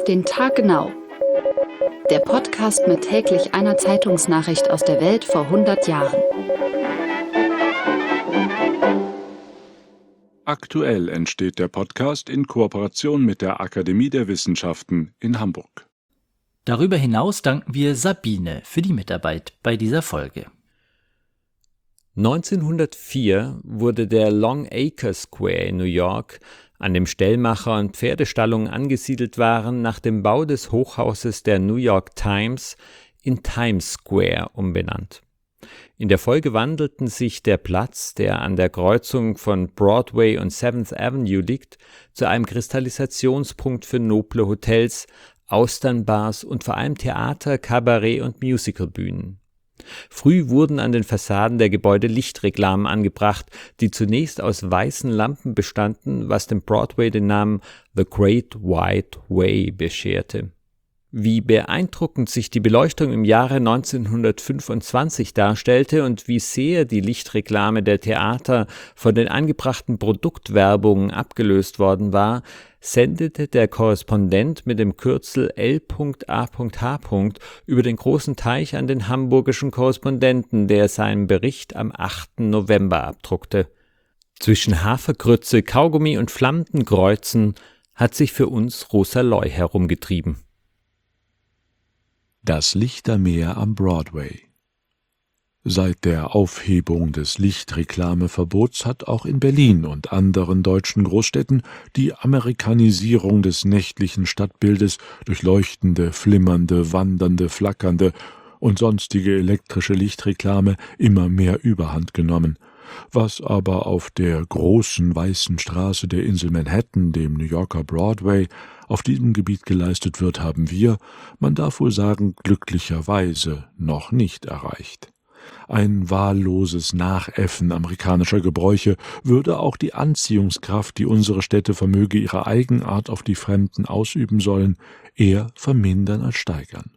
den Tag genau. Der Podcast mit täglich einer Zeitungsnachricht aus der Welt vor 100 Jahren. Aktuell entsteht der Podcast in Kooperation mit der Akademie der Wissenschaften in Hamburg. Darüber hinaus danken wir Sabine für die Mitarbeit bei dieser Folge. 1904 wurde der Long Acre Square in New York, an dem Stellmacher und Pferdestallungen angesiedelt waren, nach dem Bau des Hochhauses der New York Times in Times Square umbenannt. In der Folge wandelten sich der Platz, der an der Kreuzung von Broadway und 7th Avenue liegt, zu einem Kristallisationspunkt für noble Hotels, Austernbars und vor allem Theater, Kabarett- und Musicalbühnen. Früh wurden an den Fassaden der Gebäude Lichtreklamen angebracht, die zunächst aus weißen Lampen bestanden, was dem Broadway den Namen The Great White Way bescherte. Wie beeindruckend sich die Beleuchtung im Jahre 1925 darstellte und wie sehr die Lichtreklame der Theater von den angebrachten Produktwerbungen abgelöst worden war, sendete der Korrespondent mit dem Kürzel L.A.H. über den großen Teich an den hamburgischen Korrespondenten, der seinen Bericht am 8. November abdruckte. Zwischen Hafergrütze, Kaugummi und flammenden Kreuzen hat sich für uns Rosa Loy herumgetrieben. Das Lichtermeer am Broadway. Seit der Aufhebung des Lichtreklameverbots hat auch in Berlin und anderen deutschen Großstädten die Amerikanisierung des nächtlichen Stadtbildes durch leuchtende, flimmernde, wandernde, flackernde und sonstige elektrische Lichtreklame immer mehr Überhand genommen. Was aber auf der großen weißen Straße der Insel Manhattan, dem New Yorker Broadway, auf diesem Gebiet geleistet wird, haben wir, man darf wohl sagen, glücklicherweise noch nicht erreicht. Ein wahlloses Nachäffen amerikanischer Gebräuche würde auch die Anziehungskraft, die unsere Städte vermöge ihre Eigenart auf die Fremden ausüben sollen, eher vermindern als steigern.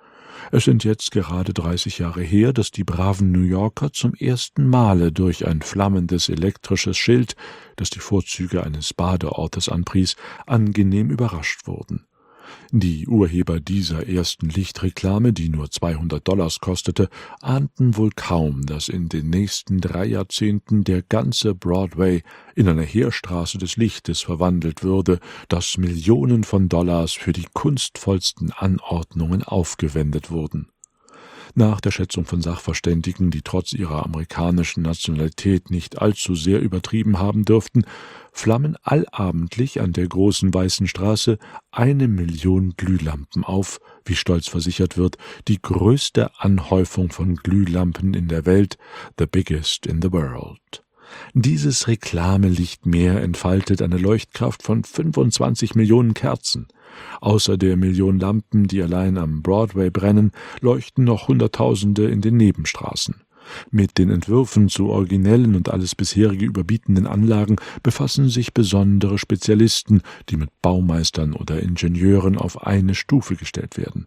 Es sind jetzt gerade 30 Jahre her, dass die braven New Yorker zum ersten Male durch ein flammendes elektrisches Schild, das die Vorzüge eines Badeortes anpries, angenehm überrascht wurden. Die Urheber dieser ersten Lichtreklame, die nur $200 kostete, ahnten wohl kaum, dass in den nächsten 3 Jahrzehnten der ganze Broadway in eine Heerstraße des Lichtes verwandelt würde, dass Millionen von Dollars für die kunstvollsten Anordnungen aufgewendet wurden. Nach der Schätzung von Sachverständigen, die trotz ihrer amerikanischen Nationalität nicht allzu sehr übertrieben haben dürften, flammen allabendlich an der großen weißen Straße 1 Million Glühlampen auf, wie stolz versichert wird, die größte Anhäufung von Glühlampen in der Welt, the biggest in the world. Dieses Reklamelichtmeer entfaltet eine Leuchtkraft von 25 Millionen Kerzen. Außer der Million Lampen, die allein am Broadway brennen, leuchten noch Hunderttausende in den Nebenstraßen. Mit den Entwürfen zu originellen und alles bisherige überbietenden Anlagen befassen sich besondere Spezialisten, die mit Baumeistern oder Ingenieuren auf eine Stufe gestellt werden.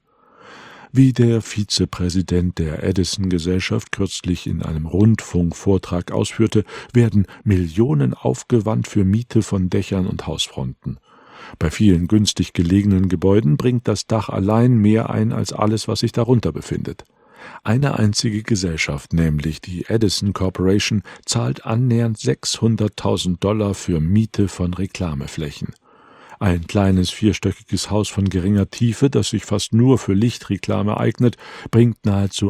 Wie der Vizepräsident der Edison-Gesellschaft kürzlich in einem Rundfunkvortrag ausführte, werden Millionen aufgewandt für Miete von Dächern und Hausfronten. Bei vielen günstig gelegenen Gebäuden bringt das Dach allein mehr ein als alles, was sich darunter befindet. Eine einzige Gesellschaft, nämlich die Edison Corporation, zahlt annähernd $600.000 für Miete von Reklameflächen. Ein kleines 4-stöckiges Haus von geringer Tiefe, das sich fast nur für Lichtreklame eignet, bringt nahezu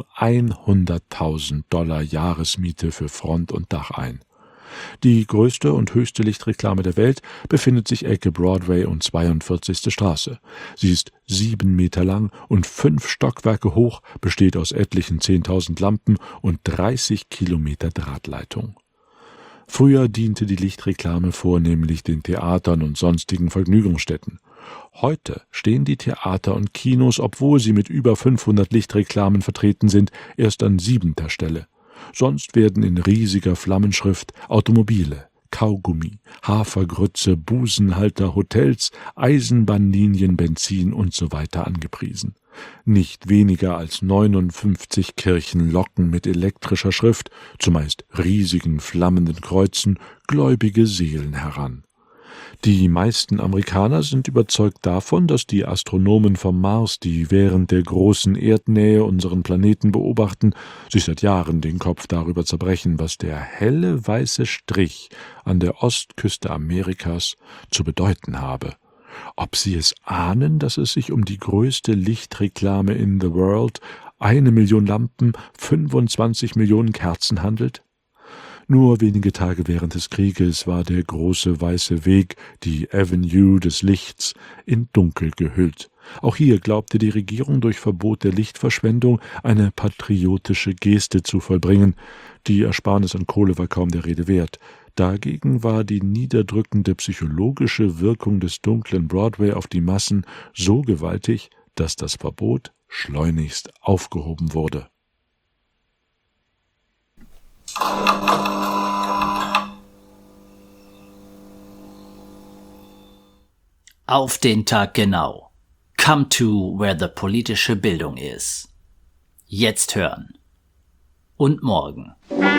$100.000 Jahresmiete für Front und Dach ein. Die größte und höchste Lichtreklame der Welt befindet sich Ecke Broadway und 42. Straße. Sie ist 7 Meter lang und 5 Stockwerke hoch, besteht aus etlichen 10.000 Lampen und 30 Kilometer Drahtleitung. Früher diente die Lichtreklame vornehmlich den Theatern und sonstigen Vergnügungsstätten. Heute stehen die Theater und Kinos, obwohl sie mit über 500 Lichtreklamen vertreten sind, erst an 7. Stelle. Sonst werden in riesiger Flammenschrift Automobile, Kaugummi, Hafergrütze, Busenhalter, Hotels, Eisenbahnlinien, Benzin usw. angepriesen. Nicht weniger als 59 Kirchen locken mit elektrischer Schrift, zumeist riesigen flammenden Kreuzen, gläubige Seelen heran. Die meisten Amerikaner sind überzeugt davon, dass die Astronomen vom Mars, die während der großen Erdnähe unseren Planeten beobachten, sich seit Jahren den Kopf darüber zerbrechen, was der helle weiße Strich an der Ostküste Amerikas zu bedeuten habe. Ob sie es ahnen, dass es sich um die größte Lichtreklame in the world, 1 Million Lampen, 25 Millionen Kerzen handelt? Nur wenige Tage während des Krieges war der große weiße Weg, die Avenue des Lichts, in Dunkel gehüllt. Auch hier glaubte die Regierung durch Verbot der Lichtverschwendung eine patriotische Geste zu vollbringen. Die Ersparnis an Kohle war kaum der Rede wert. Dagegen war die niederdrückende psychologische Wirkung des dunklen Broadway auf die Massen so gewaltig, dass das Verbot schleunigst aufgehoben wurde. Auf den Tag genau. Come to where the politische Bildung is. Jetzt hören. Und morgen.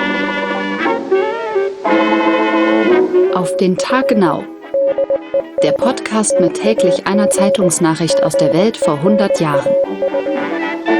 Auf den Tag genau. Der Podcast mit täglich einer Zeitungsnachricht aus der Welt vor 100 Jahren.